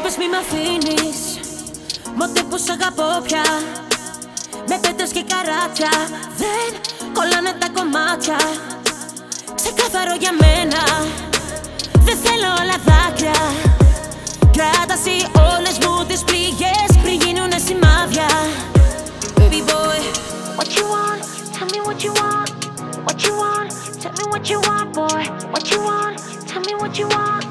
είπες μη μ' αφήνεις, μότε που σ' αγαπώ πια. Με πέτρες και καράτια δεν κολλάνε τα κομμάτια. Ξεκάθαρο για μένα, δεν θέλω όλα δάκρυα. Κράτα εσύ όλες μου τις πληγές πριν γίνουνε σημάδια. Baby boy, What you want? Tell me what you want. What you want? Tell me what you want, boy. What you want? Tell me what you want.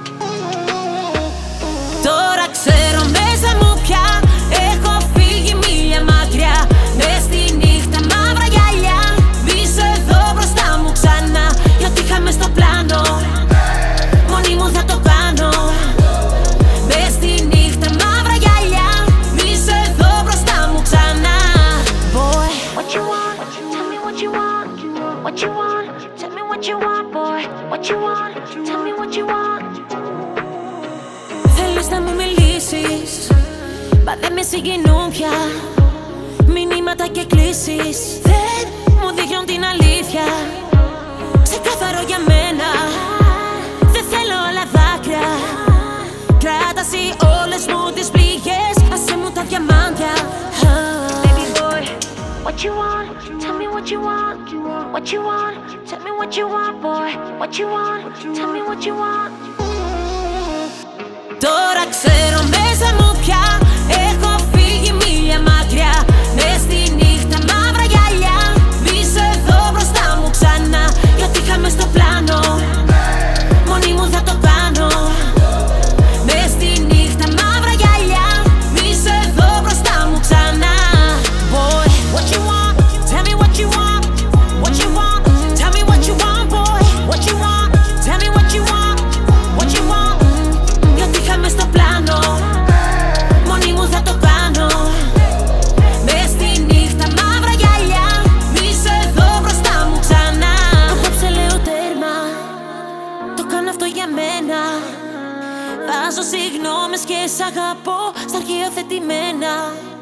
τώρα ξέρω μέσα μου πια έχω φύγει μίλια μακριά. Μες στη νύχτα μαύρα γυαλιά, μη σε δω μπροστά μου ξανά. Γιατί είχαμε στο πλάνο, μόνη μου θα το κάνω. Μες στη νύχτα μαύρα γυαλιά, μη σε δω μπροστά μου ξανά. Boy, What you want? Tell me what you want. What you want? Tell me what you want, boy. What you want? Tell me what you want. θέλεις να μου μιλήσεις, μα δεν με συγκινούν πια. Μηνύματα και κλήσεις δεν μου δείχνουν την αλήθεια. Ξεκάθαρο για μένα, δεν θέλω όλα δάκρυα. Κράτα εσύ όλες μου τις πληγές, άσε μου τα διαμάντια. Baby boy, what you want? Tell me what you want. What you want? Tell me what you want, boy. What you want? Tell me what you want. τώρα ξέρω μέσα μου πια έχω φύγει μίλια μακριά. Μες στη νύχτα μαύρα γυαλιά, μη σε δω μπροστά μου ξανά. Γιατί είχαμε στο πλάνο, μόνη μου θα το κάνω. Μες στη νύχτα μαύρα γυαλιά, μη σε δω μπροστά μου ξανά. Boy, what you want? Tell me what you want. What you want? Tell me what you want, boy. What you want? Tell me what you want. What you want? Γιατί είχαμε στο πλάνο, μόνη μου θα το κάνω. Μες στη νύχτα μαύρα γυαλιά, μη σε δω μπροστά μου ξανά. Απόψε λέω τέρμα, το κάνω αυτό για μένα. Βάζω συγγνώμες και σ' αγαπώ στα αρχαιοθετημένα.